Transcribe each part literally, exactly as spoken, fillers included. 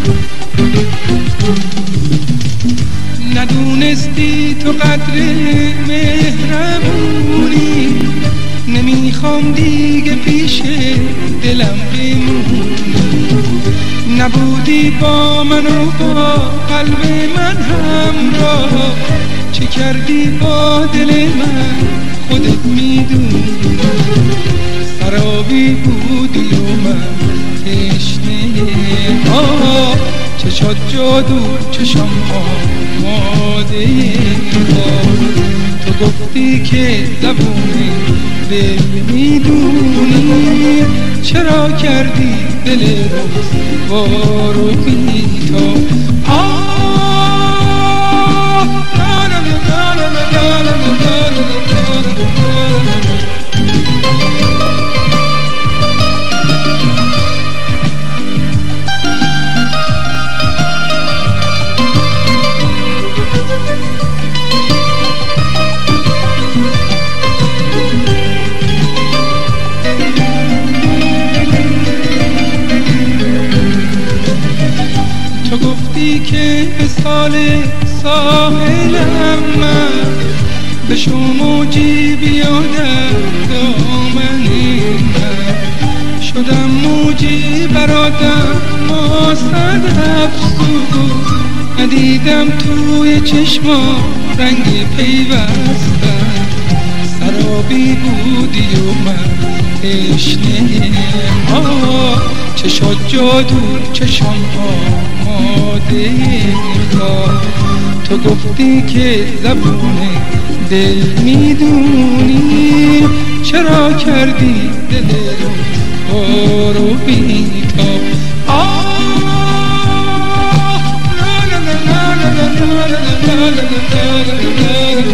ندونستی تو قدر مهربونی، نمیخوام دیگه پیش دلم بمونی. نبودی با من و با قلب من همراه، چه کردی با دل من خودت میدونی. سرابی بودی و من تشنه آه، چشات جادو چشم آماده آه. تو گفتی که زبونه دل میدونی، چرا کردی دل روزگارو بی‌تاب. آه لا لا لا لا لا لا لا تو گفتی که مثال ساحلم من، به موجی بیادم دامن من. شدم موجی برادم ما صد افسوس، ندیدم توی چشما رنگ پیوستن. سرابی بودی و من تشنه آه، چشات جادو چشم آماده خواب. تو گفتی که زبونه دل میدونی، چرا کردی دل رو بی‌تاب. آه لا لا لا لا لا لا لا لا لا.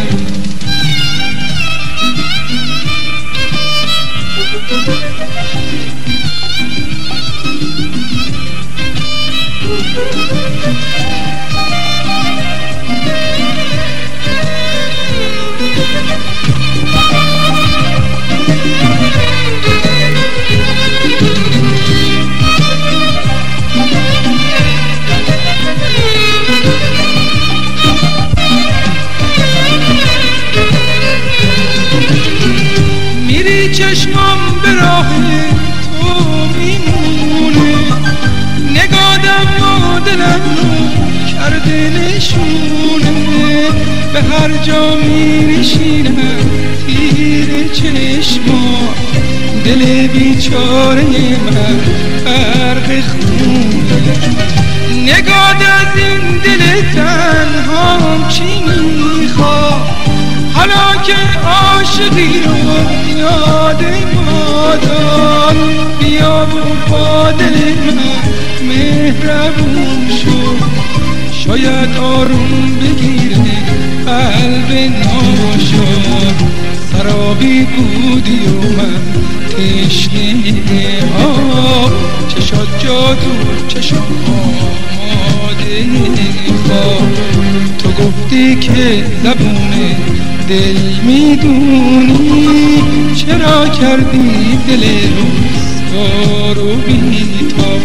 میری چشمم به راه تو میمونه، نگادم و دلم رو کرده نشونه. به هر جا می‌نشینم تیر چشما، دل بیچاره من غرق خونه. نگاد از این دل تنهام چی میخواد، حالا که عاشقی رو یاد ما داد. بیا و با دل من مهربون شو، شاید آروم بگیره قلب ناشاد. سرابی بودی و من تشنه آب، چشات جادو چشم آماده خواب. تو گفتی که زبونه دل میدونی، چرا کردی دل روزگارو بی‌تاب.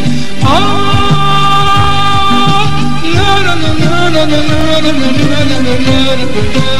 آه لا لا لا لا لا لا لا لا لا لا لا لا.